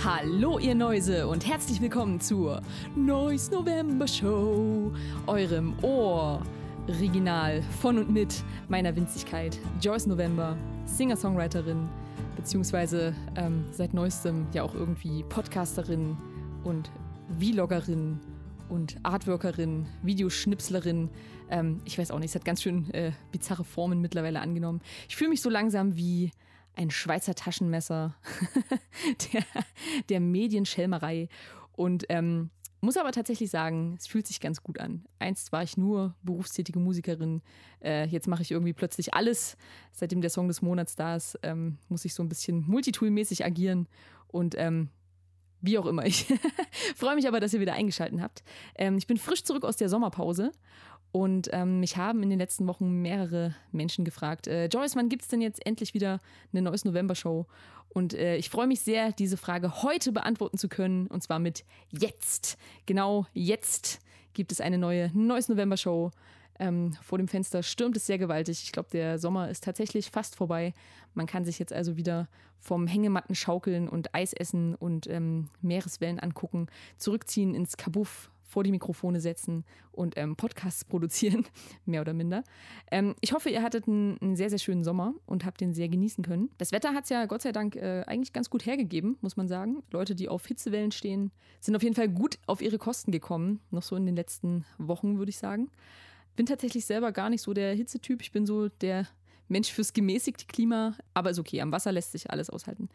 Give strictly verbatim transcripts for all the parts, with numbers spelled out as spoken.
Hallo ihr Neuse und herzlich willkommen zur Noise November Show, eurem Ohr Original von und mit meiner Winzigkeit Joyce November, Singer-Songwriterin, beziehungsweise ähm, seit neuestem ja auch irgendwie Podcasterin und Vloggerin und Artworkerin, Videoschnipslerin. Ähm, ich weiß auch nicht, es hat ganz schön äh, bizarre Formen mittlerweile angenommen. Ich fühle mich so langsam wie ein Schweizer Taschenmesser der, der Medienschelmerei und ähm, muss aber tatsächlich sagen, es fühlt sich ganz gut an. Einst war ich nur berufstätige Musikerin, äh, jetzt mache ich irgendwie plötzlich alles. Seitdem der Song des Monats da ist, ähm, muss ich so ein bisschen multitool-mäßig agieren und ähm, wie auch immer. Ich freue mich aber, dass ihr wieder eingeschaltet habt. Ähm, ich bin frisch zurück aus der Sommerpause. Und ähm, mich haben in den letzten Wochen mehrere Menschen gefragt, äh, Joyce, wann gibt es denn jetzt endlich wieder eine Noise November Show? Und äh, ich freue mich sehr, diese Frage heute beantworten zu können. Und zwar mit jetzt. Genau jetzt gibt es eine neue Noise November Show. Ähm, vor dem Fenster stürmt es sehr gewaltig. Ich glaube, der Sommer ist tatsächlich fast vorbei. Man kann sich jetzt also wieder vom Hängematten schaukeln und Eis essen und ähm, Meereswellen angucken, zurückziehen ins Kabuff, vor die Mikrofone setzen und ähm, Podcasts produzieren, mehr oder minder. Ähm, ich hoffe, ihr hattet einen, einen sehr, sehr schönen Sommer und habt den sehr genießen können. Das Wetter hat es ja Gott sei Dank äh, eigentlich ganz gut hergegeben, muss man sagen. Leute, die auf Hitzewellen stehen, sind auf jeden Fall gut auf ihre Kosten gekommen, noch so in den letzten Wochen, würde ich sagen. Bin tatsächlich selber gar nicht so der Hitzetyp. Ich bin so der Mensch fürs gemäßigte Klima, aber ist okay, am Wasser lässt sich alles aushalten.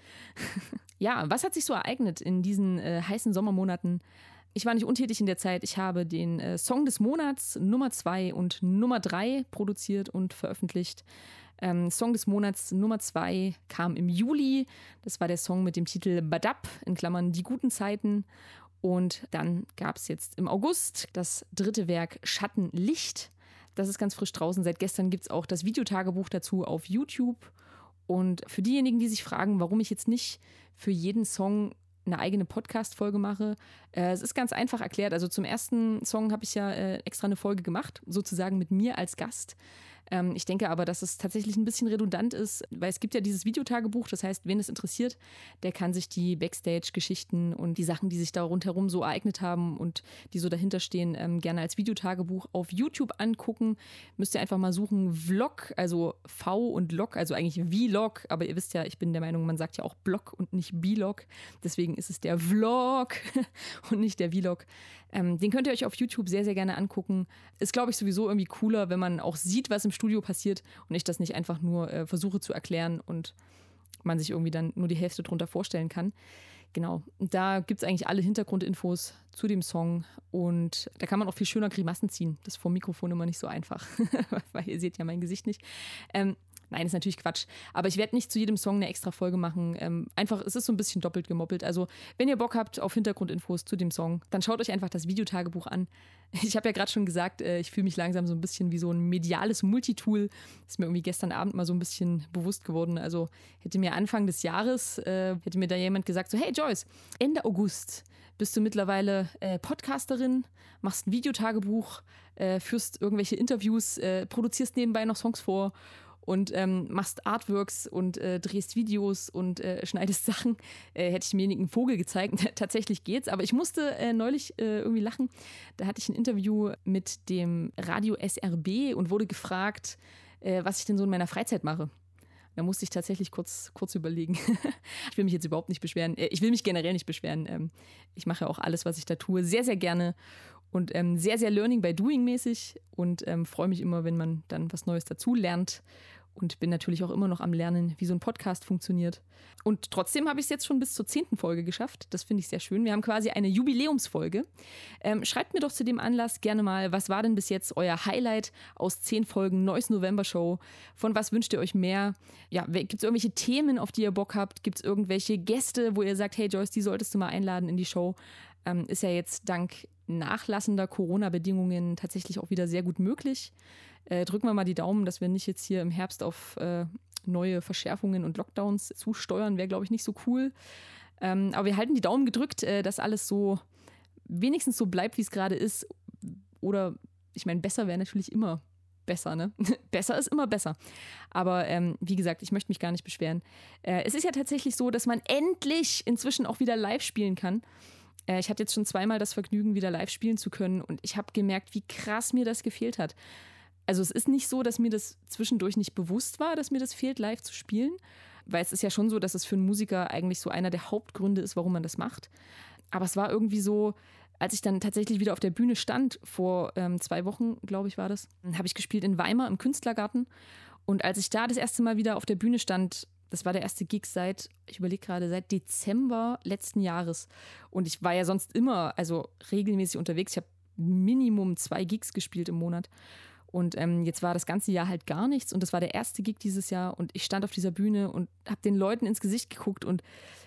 Ja, was hat sich so ereignet in diesen äh, heißen Sommermonaten? Ich war nicht untätig in der Zeit. Ich habe den äh, Song des Monats Nummer zwei und Nummer drei produziert und veröffentlicht. Ähm, Song des Monats Nummer zwei kam im Juli. Das war der Song mit dem Titel Badab, in Klammern Die guten Zeiten. Und dann gab es jetzt im August das dritte Werk Schattenlicht. Das ist ganz frisch draußen. Seit gestern gibt es auch das Videotagebuch dazu auf YouTube. Und für diejenigen, die sich fragen, warum ich jetzt nicht für jeden Song eine eigene Podcast-Folge mache. Äh, es ist ganz einfach erklärt. Also zum ersten Song habe ich ja äh, extra eine Folge gemacht, sozusagen mit mir als Gast. Ähm, ich denke aber, dass es tatsächlich ein bisschen redundant ist, weil es gibt ja dieses Videotagebuch. Das heißt, wen es interessiert, der kann sich die Backstage-Geschichten und die Sachen, die sich da rundherum so ereignet haben und die so dahinter stehen, ähm, gerne als Videotagebuch auf YouTube angucken. Müsst ihr einfach mal suchen Vlog, also V und Log, also eigentlich Vlog. Aber ihr wisst ja, ich bin der Meinung, man sagt ja auch Blog und nicht Blog. Deswegen ist es der Vlog und nicht der Vlog. Ähm, den könnt ihr euch auf YouTube sehr, sehr gerne angucken. Ist, glaube ich, sowieso irgendwie cooler, wenn man auch sieht, was im Studio passiert und ich das nicht einfach nur äh, versuche zu erklären und man sich irgendwie dann nur die Hälfte drunter vorstellen kann. Genau, und da gibt es eigentlich alle Hintergrundinfos zu dem Song und da kann man auch viel schöner Grimassen ziehen. Das ist vor dem Mikrofon immer nicht so einfach, weil ihr seht ja mein Gesicht nicht. Ähm, Nein, ist natürlich Quatsch. Aber ich werde nicht zu jedem Song eine extra Folge machen. Ähm, einfach, es ist so ein bisschen doppelt gemoppelt. Also, wenn ihr Bock habt auf Hintergrundinfos zu dem Song, dann schaut euch einfach das Videotagebuch an. Ich habe ja gerade schon gesagt, äh, ich fühle mich langsam so ein bisschen wie so ein mediales Multitool. Das ist mir irgendwie gestern Abend mal so ein bisschen bewusst geworden. Also, hätte mir Anfang des Jahres, äh, hätte mir da jemand gesagt, so, hey Joyce, Ende August bist du mittlerweile äh, Podcasterin, machst ein Videotagebuch, äh, führst irgendwelche Interviews, äh, produzierst nebenbei noch Songs vor und ähm, machst Artworks und äh, drehst Videos und äh, schneidest Sachen, äh, hätte ich demjenigen einen Vogel gezeigt. Tatsächlich geht's, aber ich musste äh, neulich äh, irgendwie lachen. Da hatte ich ein Interview mit dem Radio S R B und wurde gefragt, äh, was ich denn so in meiner Freizeit mache. Da musste ich tatsächlich kurz, kurz überlegen. Ich will mich jetzt überhaupt nicht beschweren. Ich will mich generell nicht beschweren. Ich mache ja auch alles, was ich da tue, sehr, sehr gerne und ähm, sehr, sehr Learning by Doing mäßig und ähm, freue mich immer, wenn man dann was Neues dazu lernt und bin natürlich auch immer noch am Lernen, wie so ein Podcast funktioniert. Und trotzdem habe ich es jetzt schon bis zur zehnten Folge geschafft. Das finde ich sehr schön. Wir haben quasi eine Jubiläumsfolge. Ähm, schreibt mir doch zu dem Anlass gerne mal, was war denn bis jetzt euer Highlight aus zehn Folgen Noise November Show? Von was wünscht ihr euch mehr? Ja, gibt es irgendwelche Themen, auf die ihr Bock habt? Gibt es irgendwelche Gäste, wo ihr sagt, hey Joyce, die solltest du mal einladen in die Show? Ähm, ist ja jetzt dank nachlassender Corona-Bedingungen tatsächlich auch wieder sehr gut möglich. Äh, drücken wir mal die Daumen, dass wir nicht jetzt hier im Herbst auf äh, neue Verschärfungen und Lockdowns zusteuern, wäre, glaube ich, nicht so cool. Ähm, aber wir halten die Daumen gedrückt, äh, dass alles so wenigstens so bleibt, wie es gerade ist. Oder, ich meine, besser wäre natürlich immer besser, ne? Besser ist immer besser. Aber ähm, wie gesagt, ich möchte mich gar nicht beschweren. Äh, es ist ja tatsächlich so, dass man endlich inzwischen auch wieder live spielen kann. Äh, ich hatte jetzt schon zweimal das Vergnügen, wieder live spielen zu können und ich habe gemerkt, wie krass mir das gefehlt hat. Also es ist nicht so, dass mir das zwischendurch nicht bewusst war, dass mir das fehlt, live zu spielen. Weil es ist ja schon so, dass es für einen Musiker eigentlich so einer der Hauptgründe ist, warum man das macht. Aber es war irgendwie so, als ich dann tatsächlich wieder auf der Bühne stand, vor ähm, zwei Wochen, glaube ich, war das, habe ich gespielt in Weimar im Künstlergarten. Und als ich da das erste Mal wieder auf der Bühne stand, das war der erste Gig seit, ich überlege gerade, seit Dezember letzten Jahres. Und ich war ja sonst immer, also regelmäßig unterwegs. Ich habe Minimum zwei Gigs gespielt im Monat. Und ähm, jetzt war das ganze Jahr halt gar nichts. Und das war der erste Gig dieses Jahr. Und ich stand auf dieser Bühne und habe den Leuten ins Gesicht geguckt. Und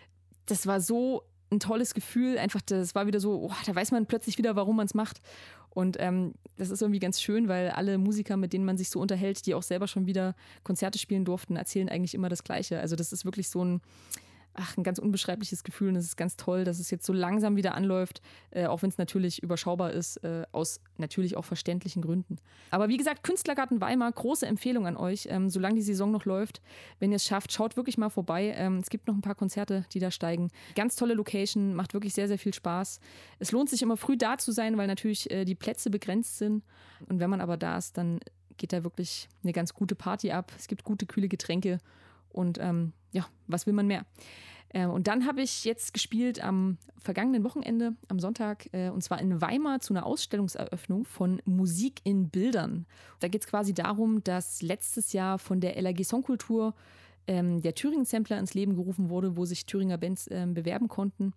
das war so ein tolles Gefühl. Einfach, das war wieder so, oh, da weiß man plötzlich wieder, warum man es macht. Und ähm, das ist irgendwie ganz schön, weil alle Musiker, mit denen man sich so unterhält, die auch selber schon wieder Konzerte spielen durften, erzählen eigentlich immer das Gleiche. Also das ist wirklich so ein, ach, ein ganz unbeschreibliches Gefühl. Und es ist ganz toll, dass es jetzt so langsam wieder anläuft, äh, auch wenn es natürlich überschaubar ist, äh, aus natürlich auch verständlichen Gründen. Aber wie gesagt, Künstlergarten Weimar, große Empfehlung an euch, ähm, solange die Saison noch läuft. Wenn ihr es schafft, schaut wirklich mal vorbei. Ähm, es gibt noch ein paar Konzerte, die da steigen. Ganz tolle Location, macht wirklich sehr, sehr viel Spaß. Es lohnt sich immer früh da zu sein, weil natürlich äh, die Plätze begrenzt sind. Und wenn man aber da ist, dann geht da wirklich eine ganz gute Party ab. Es gibt gute, kühle Getränke. Und ähm, ja, was will man mehr? Äh, und dann habe ich jetzt gespielt am vergangenen Wochenende, am Sonntag, äh, und zwar in Weimar zu einer Ausstellungseröffnung von Musik in Bildern. Da geht es quasi darum, dass letztes Jahr von der L A G Songkultur ähm, der Thüringen-Sampler ins Leben gerufen wurde, wo sich Thüringer Bands ähm, bewerben konnten.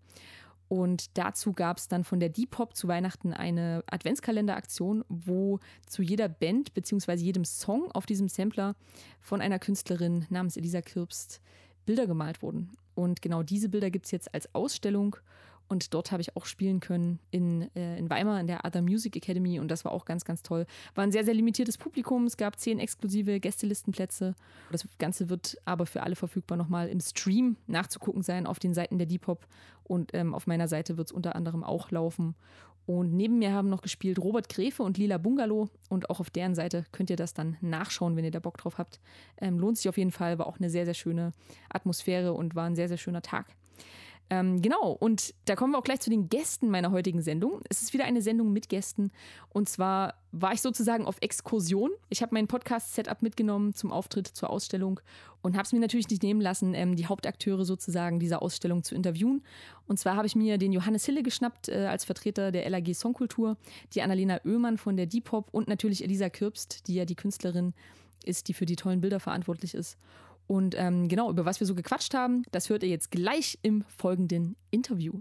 Und dazu gab es dann von der Depop zu Weihnachten eine Adventskalenderaktion, wo zu jeder Band bzw. jedem Song auf diesem Sampler von einer Künstlerin namens Elisa Kürbst Bilder gemalt wurden. Und genau diese Bilder gibt es jetzt als Ausstellung. Und dort habe ich auch spielen können in, äh, in Weimar in der Other Music Academy. Und das war auch ganz, ganz toll. War ein sehr, sehr limitiertes Publikum. Es gab zehn exklusive Gästelistenplätze. Das Ganze wird aber für alle verfügbar nochmal im Stream nachzugucken sein auf den Seiten der Depop. Und ähm, auf meiner Seite wird es unter anderem auch laufen. Und neben mir haben noch gespielt Robert Gräfe und Lila Bungalow. Und auch auf deren Seite könnt ihr das dann nachschauen, wenn ihr da Bock drauf habt. Ähm, lohnt sich auf jeden Fall. War auch eine sehr, sehr schöne Atmosphäre und war ein sehr, sehr schöner Tag. Ähm, genau, und da kommen wir auch gleich zu den Gästen meiner heutigen Sendung. Es ist wieder eine Sendung mit Gästen und zwar war ich sozusagen auf Exkursion. Ich habe mein Podcast-Setup mitgenommen zum Auftritt, zur Ausstellung und habe es mir natürlich nicht nehmen lassen, ähm, die Hauptakteure sozusagen dieser Ausstellung zu interviewen. Und zwar habe ich mir den Johannes Hille geschnappt äh, als Vertreter der L A G Songkultur, die Annalena Oehmann von der Depop und natürlich Elisa Kürbst, die ja die Künstlerin ist, die für die tollen Bilder verantwortlich ist. Und ähm, genau, über was wir so gequatscht haben, das hört ihr jetzt gleich im folgenden Interview.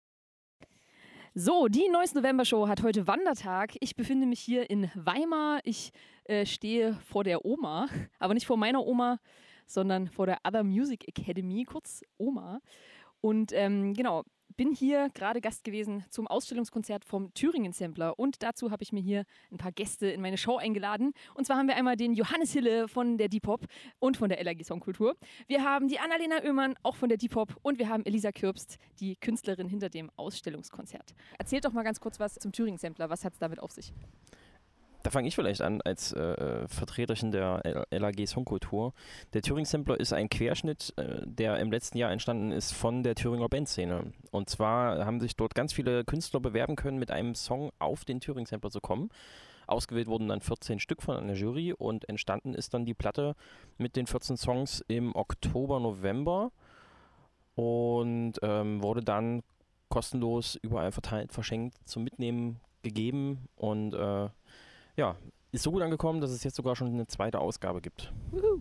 So, die Neues November Show hat heute Wandertag. Ich befinde mich hier in Weimar. Ich äh, stehe vor der Oma, aber nicht vor meiner Oma, sondern vor der Other Music Academy, kurz Oma. Und ähm, genau, bin hier gerade Gast gewesen zum Ausstellungskonzert vom Thüringen-Sampler und dazu habe ich mir hier ein paar Gäste in meine Show eingeladen. Und zwar haben wir einmal den Johannes Hille von der Depop und von der L A G Songkultur. Wir haben die Annalena Oehmann, auch von der Depop, und wir haben Elisa Kürbst, die Künstlerin hinter dem Ausstellungskonzert. Erzählt doch mal ganz kurz was zum Thüringen-Sampler. Was hat es damit auf sich? Da fange ich vielleicht an als äh, Vertreterin der L A G Songkultur. Der Thüringen-Sampler ist ein Querschnitt, äh, der im letzten Jahr entstanden ist von der Thüringer Bandszene. Und zwar haben sich dort ganz viele Künstler bewerben können, mit einem Song auf den Thüringen-Sampler zu kommen. Ausgewählt wurden dann vierzehn Stück von einer Jury und entstanden ist dann die Platte mit den vierzehn Songs im Oktober, November und ähm, wurde dann kostenlos überall verteilt, verschenkt, zum Mitnehmen gegeben und äh, ja, ist so gut angekommen, dass es jetzt sogar schon eine zweite Ausgabe gibt. Juhu.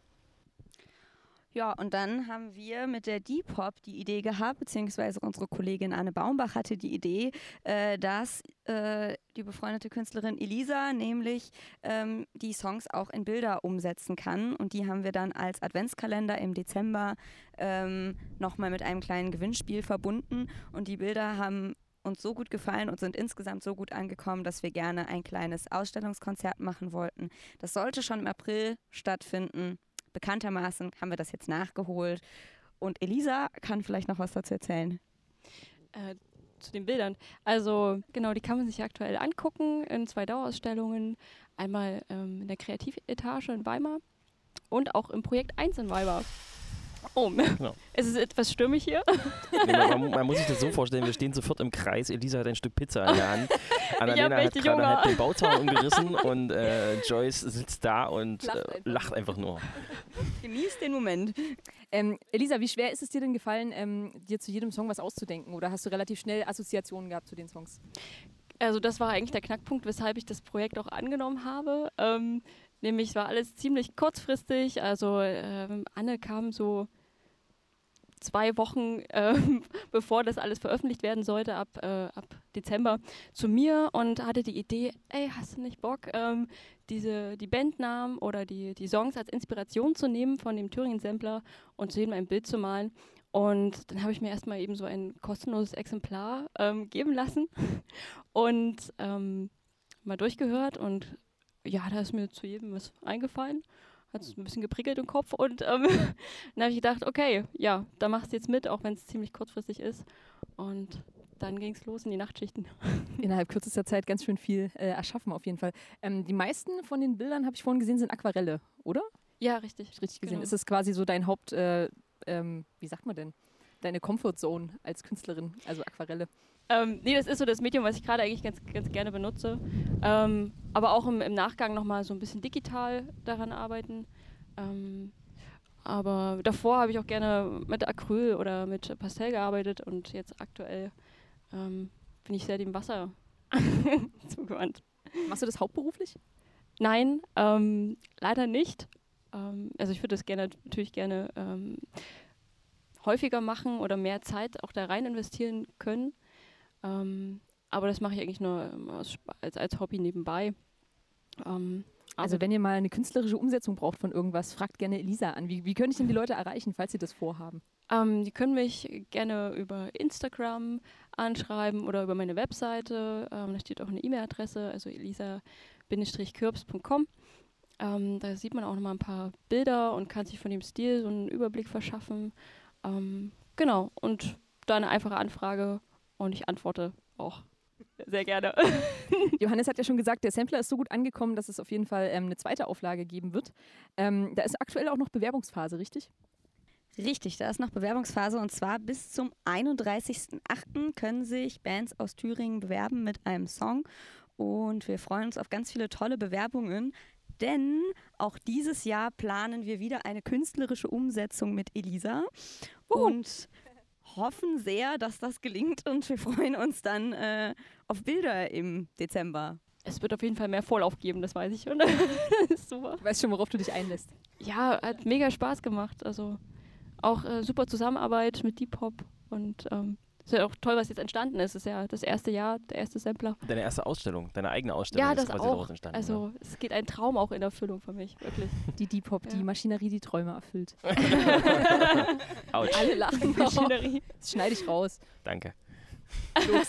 Ja, und dann haben wir mit der Depop die Idee gehabt, beziehungsweise unsere Kollegin Anne Baumbach hatte die Idee, äh, dass äh, die befreundete Künstlerin Elisa nämlich ähm, die Songs auch in Bilder umsetzen kann. Und die haben wir dann als Adventskalender im Dezember ähm, nochmal mit einem kleinen Gewinnspiel verbunden. Und die Bilder haben uns so gut gefallen und sind insgesamt so gut angekommen, dass wir gerne ein kleines Ausstellungskonzert machen wollten. Das sollte schon im April stattfinden. Bekanntermaßen haben wir das jetzt nachgeholt. Und Elisa kann vielleicht noch was dazu erzählen. Äh, zu den Bildern. Also genau, die kann man sich aktuell angucken in zwei Dauerausstellungen. Einmal ähm, in der Kreativetage in Weimar und auch im Projekt eins in Weimar. Oh, genau. Es ist etwas stürmig hier. Nee, man, man muss sich das so vorstellen, wir stehen sofort im Kreis. Elisa hat ein Stück Pizza in der Hand. Annalena hat gerade halt den Bauzaun umgerissen und äh, Joyce sitzt da und lacht, äh, einfach. lacht einfach nur. Genießt den Moment. Ähm, Elisa, wie schwer ist es dir denn gefallen, ähm, dir zu jedem Song was auszudenken? Oder hast du relativ schnell Assoziationen gehabt zu den Songs? Also das war eigentlich der Knackpunkt, weshalb ich das Projekt auch angenommen habe. Ähm, nämlich es war alles ziemlich kurzfristig. Also ähm, Anne kam so zwei Wochen, ähm, bevor das alles veröffentlicht werden sollte, ab, äh, ab Dezember, zu mir und hatte die Idee, ey, hast du nicht Bock, ähm, diese, die Bandnamen oder die, die Songs als Inspiration zu nehmen von dem Thüringen-Sampler und zu jedem ein Bild zu malen. Und dann habe ich mir erstmal eben so ein kostenloses Exemplar ähm, geben lassen und ähm, mal durchgehört. Und ja, da ist mir zu jedem was eingefallen. Hat es ein bisschen geprickelt im Kopf. Und ähm, dann habe ich gedacht, okay, ja, da machst du jetzt mit, auch wenn es ziemlich kurzfristig ist. Und dann ging es los in die Nachtschichten. Innerhalb kürzester Zeit ganz schön viel äh, erschaffen auf jeden Fall. Ähm, die meisten von den Bildern, habe ich vorhin gesehen, sind Aquarelle, oder? Ja, richtig. Hab ich richtig gesehen. Genau. Ist es quasi so dein Haupt... Äh, Ähm, wie sagt man denn, deine Comfortzone als Künstlerin, also Aquarelle? Ähm, nee, das ist so das Medium, was ich gerade eigentlich ganz, ganz gerne benutze. Ähm, aber auch im, im Nachgang nochmal so ein bisschen digital daran arbeiten. Ähm, aber davor habe ich auch gerne mit Acryl oder mit Pastell gearbeitet und jetzt aktuell ähm, bin ich sehr dem Wasser zugewandt. Machst du das hauptberuflich? Nein, ähm, leider nicht. Also ich würde das gerne natürlich gerne ähm, häufiger machen oder mehr Zeit auch da rein investieren können. Ähm, aber das mache ich eigentlich nur ähm, als, als, als Hobby nebenbei. Ähm, also wenn ihr mal eine künstlerische Umsetzung braucht von irgendwas, fragt gerne Elisa an. Wie, wie könnte ich denn die Leute erreichen, falls sie das vorhaben? Ähm, die können mich gerne über Instagram anschreiben oder über meine Webseite. Ähm, da steht auch eine E-Mail-Adresse, also elisa Bindestrich kürbs Punkt com. Ähm, da sieht man auch nochmal ein paar Bilder und kann sich von dem Stil so einen Überblick verschaffen. Ähm, genau, und da eine einfache Anfrage und ich antworte auch sehr gerne. Johannes hat ja schon gesagt, der Sampler ist so gut angekommen, dass es auf jeden Fall ähm, eine zweite Auflage geben wird. Ähm, da ist aktuell auch noch Bewerbungsphase, richtig? Richtig, da ist noch Bewerbungsphase und zwar bis zum einunddreißigsten achten können sich Bands aus Thüringen bewerben mit einem Song und wir freuen uns auf ganz viele tolle Bewerbungen. Denn auch dieses Jahr planen wir wieder eine künstlerische Umsetzung mit Elisa uh. und hoffen sehr, dass das gelingt und wir freuen uns dann äh, auf Bilder im Dezember. Es wird auf jeden Fall mehr Vorlauf geben, das weiß ich schon. Super. Du weißt schon, worauf du dich einlässt. Ja, hat mega Spaß gemacht. Also auch äh, super Zusammenarbeit mit Deep Hop und ähm, ist ja auch toll, was jetzt entstanden ist. Es ist ja das erste Jahr, der erste Sampler. Deine erste Ausstellung, deine eigene Ausstellung ja, ist das quasi auch. daraus entstanden. Also ja. Es geht ein Traum auch in Erfüllung für mich, wirklich. Die Deep Hop, ja. Die Maschinerie, die Träume erfüllt. Autsch. Alle lachen. Maschinerie. Das schneide ich raus. Danke. Los.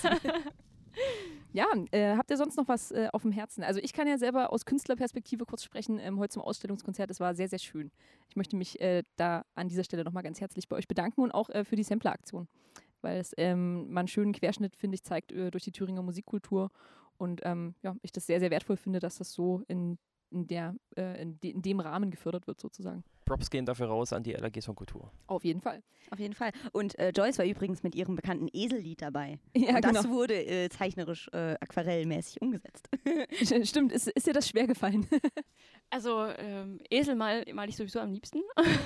Ja, äh, habt ihr sonst noch was äh, auf dem Herzen? Also ich kann ja selber aus Künstlerperspektive kurz sprechen, ähm, heute zum Ausstellungskonzert. Es war sehr, sehr schön. Ich möchte mich äh, da an dieser Stelle nochmal ganz herzlich bei euch bedanken und auch äh, für die Sampler-Aktion, weil es ähm, mal einen schönen Querschnitt, finde ich, zeigt äh, durch die Thüringer Musikkultur und ähm, ja, ich das sehr, sehr wertvoll finde, dass das so in, in, der, äh, in, de in dem Rahmen gefördert wird sozusagen. Props gehen dafür raus an die L A G Songkultur. Auf jeden Fall. Auf jeden Fall. Und äh, Joyce war übrigens mit ihrem bekannten Esellied dabei. Ja, und das genau. wurde äh, zeichnerisch, äh, aquarellmäßig umgesetzt. Stimmt, ist, ist dir das schwer gefallen? Also ähm, Esel mal, mal ich sowieso am liebsten.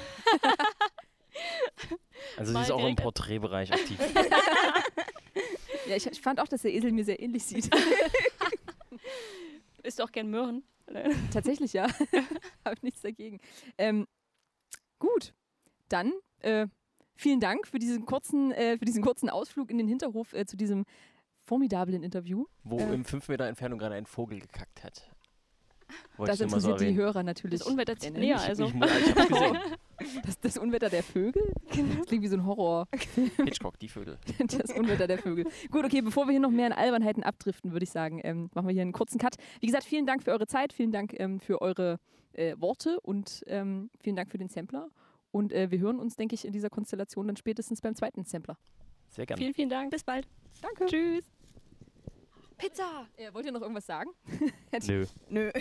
Also sie ist auch im Porträtbereich aktiv. Ja, ich, ich fand auch, dass der Esel mir sehr ähnlich sieht. Isst du auch gern Möhren? Tatsächlich, ja. Habe ich nichts dagegen. Ähm, gut, dann äh, vielen Dank für diesen kurzen, äh, für diesen kurzen Ausflug in den Hinterhof äh, zu diesem formidablen Interview. Wo äh, in fünf Meter Entfernung gerade ein Vogel gekackt hat. Wollte das interessiert so die Hörer natürlich. Das Unwetter zieht näher, also. Ich, ich, ich hab's gesehen. Das, das Unwetter der Vögel? Das klingt wie so ein Horror. Hitchcock, die Vögel. Das Unwetter der Vögel. Gut, okay, bevor wir hier noch mehr in Albernheiten abdriften, würde ich sagen, ähm, machen wir hier einen kurzen Cut. Wie gesagt, vielen Dank für eure Zeit, vielen Dank ähm, für eure äh, Worte und ähm, vielen Dank für den Sampler. Und äh, wir hören uns, denke ich, in dieser Konstellation dann spätestens beim zweiten Sampler. Sehr gerne. Vielen, vielen Dank. Bis bald. Danke. Tschüss. Pizza. Äh, wollt ihr noch irgendwas sagen? Nö. Nö.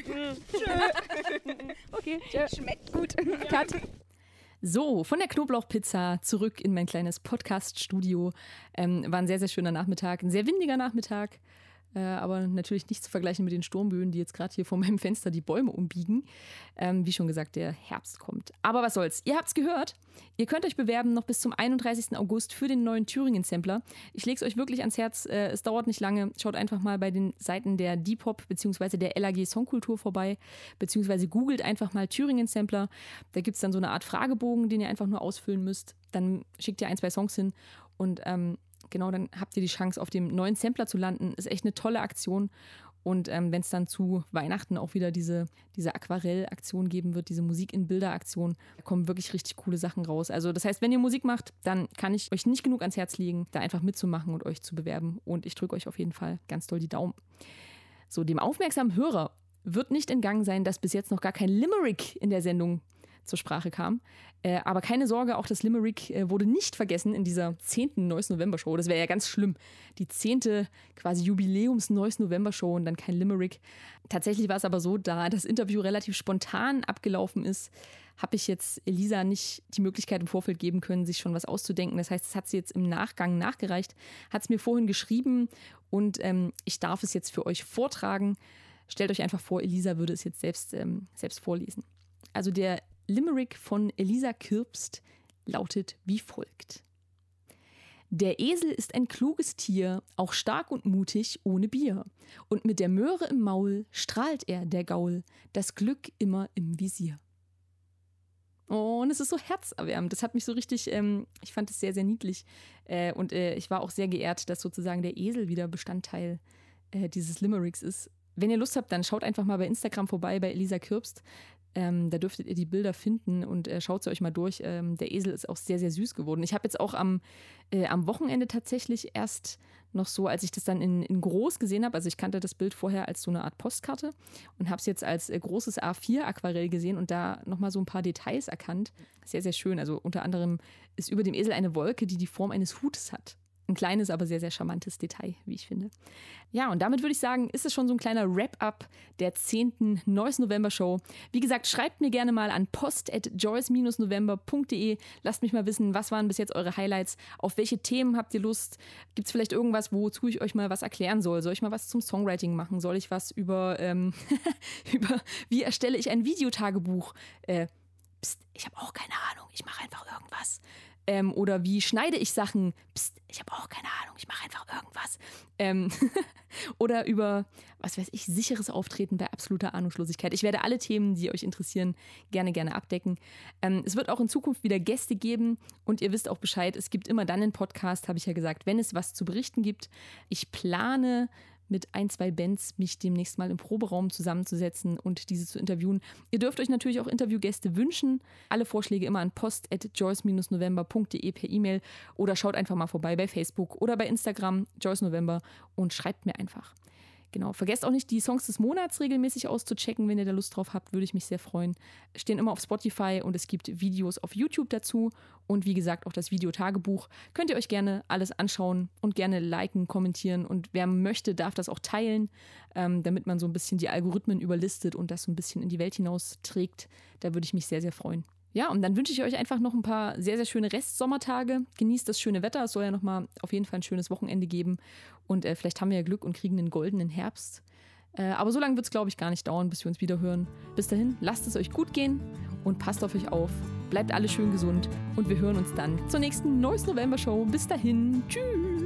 Okay, tschö. Schmeckt gut. Cut. So, von der Knoblauchpizza zurück in mein kleines Podcast-Studio. Ähm, war ein sehr, sehr schöner Nachmittag, ein sehr windiger Nachmittag, äh, aber natürlich nicht zu vergleichen mit den Sturmböen, die jetzt gerade hier vor meinem Fenster die Bäume umbiegen. Ähm, wie schon gesagt, der Herbst kommt. Aber was soll's, ihr habt's gehört. Ihr könnt euch bewerben noch bis zum einunddreißigsten August für den neuen Thüringen-Sampler. Ich lege es euch wirklich ans Herz, äh, es dauert nicht lange. Schaut einfach mal bei den Seiten der Depop bzw. der L A G Songkultur vorbei, beziehungsweise googelt einfach mal Thüringen-Sampler. Da gibt es dann so eine Art Fragebogen, den ihr einfach nur ausfüllen müsst. Dann schickt ihr ein, zwei Songs hin und ähm, genau, dann habt ihr die Chance, auf dem neuen Sampler zu landen. Ist echt eine tolle Aktion. Und ähm, wenn es dann zu Weihnachten auch wieder diese, diese Aquarell-Aktion geben wird, diese Musik-in-Bilder-Aktion, da kommen wirklich richtig coole Sachen raus. Also das heißt, wenn ihr Musik macht, dann kann ich euch nicht genug ans Herz legen, da einfach mitzumachen und euch zu bewerben. Und ich drücke euch auf jeden Fall ganz doll die Daumen. So, dem aufmerksamen Hörer wird nicht entgangen sein, dass bis jetzt noch gar kein Limerick in der Sendung zur Sprache kam. Äh, aber keine Sorge, auch das Limerick äh, wurde nicht vergessen in dieser zehnten Neues November Show. Das wäre ja ganz schlimm. Die zehnte quasi Jubiläums Neues November Show und dann kein Limerick. Tatsächlich war es aber so, da das Interview relativ spontan abgelaufen ist, habe ich jetzt Elisa nicht die Möglichkeit im Vorfeld geben können, sich schon was auszudenken. Das heißt, das hat sie jetzt im Nachgang nachgereicht, hat es mir vorhin geschrieben und ähm, ich darf es jetzt für euch vortragen. Stellt euch einfach vor, Elisa würde es jetzt selbst, ähm, selbst vorlesen. Also der Limerick von Elisa Kirbst lautet wie folgt. Der Esel ist ein kluges Tier, auch stark und mutig ohne Bier. Und mit der Möhre im Maul strahlt er, der Gaul, das Glück immer im Visier. Oh, und es ist so herzerwärmend. Das hat mich so richtig, ähm, ich fand es sehr, sehr niedlich. Äh, und äh, ich war auch sehr geehrt, dass sozusagen der Esel wieder Bestandteil äh, dieses Limericks ist. Wenn ihr Lust habt, dann schaut einfach mal bei Instagram vorbei, bei Elisa Kirbst. Ähm, da dürftet ihr die Bilder finden und äh, schaut sie euch mal durch. Ähm, der Esel ist auch sehr, sehr süß geworden. Ich habe jetzt auch am, äh, am Wochenende tatsächlich erst noch so, als ich das dann in, in groß gesehen habe, also ich kannte das Bild vorher als so eine Art Postkarte und habe es jetzt als äh, großes A vier Aquarell gesehen und da nochmal so ein paar Details erkannt. Sehr, sehr schön. Also unter anderem ist über dem Esel eine Wolke, die die Form eines Hutes hat. Ein kleines, aber sehr, sehr charmantes Detail, wie ich finde. Ja, und damit würde ich sagen, ist es schon so ein kleiner Wrap-up der zehnten Neues November Show. Wie gesagt, schreibt mir gerne mal an post at joyce dash november punkt de. Lasst mich mal wissen, was waren bis jetzt eure Highlights? Auf welche Themen habt ihr Lust? Gibt es vielleicht irgendwas, wozu ich euch mal was erklären soll? Soll ich mal was zum Songwriting machen? Soll ich was über, ähm, über wie erstelle ich ein Videotagebuch? Äh, pst, ich habe auch keine Ahnung, ich mache einfach irgendwas. Ähm, oder wie schneide ich Sachen? Psst, ich habe auch keine Ahnung, ich mache einfach irgendwas. Ähm oder über, was weiß ich, sicheres Auftreten bei absoluter Ahnungslosigkeit. Ich werde alle Themen, die euch interessieren, gerne, gerne abdecken. Ähm, es wird auch in Zukunft wieder Gäste geben und ihr wisst auch Bescheid, es gibt immer dann einen Podcast, habe ich ja gesagt, wenn es was zu berichten gibt. Ich plane mit ein, zwei Bands mich demnächst mal im Proberaum zusammenzusetzen und diese zu interviewen. Ihr dürft euch natürlich auch Interviewgäste wünschen. Alle Vorschläge immer an post at joyce dash november punkt de per E-Mail oder schaut einfach mal vorbei bei Facebook oder bei Instagram, Joyce November, und schreibt mir einfach. Genau, vergesst auch nicht, die Songs des Monats regelmäßig auszuchecken, wenn ihr da Lust drauf habt, würde ich mich sehr freuen. Stehen immer auf Spotify und es gibt Videos auf YouTube dazu und wie gesagt auch das Videotagebuch. Könnt ihr euch gerne alles anschauen und gerne liken, kommentieren und wer möchte, darf das auch teilen, ähm, damit man so ein bisschen die Algorithmen überlistet und das so ein bisschen in die Welt hinaus trägt. Da würde ich mich sehr, sehr freuen. Ja, und dann wünsche ich euch einfach noch ein paar sehr, sehr schöne Restsommertage. Genießt das schöne Wetter. Es soll ja nochmal auf jeden Fall ein schönes Wochenende geben. Und äh, vielleicht haben wir ja Glück und kriegen einen goldenen Herbst. Äh, aber so lange wird es, glaube ich, gar nicht dauern, bis wir uns wieder hören. Bis dahin, lasst es euch gut gehen und passt auf euch auf. Bleibt alle schön gesund und wir hören uns dann zur nächsten Neues November Show. Bis dahin, tschüss!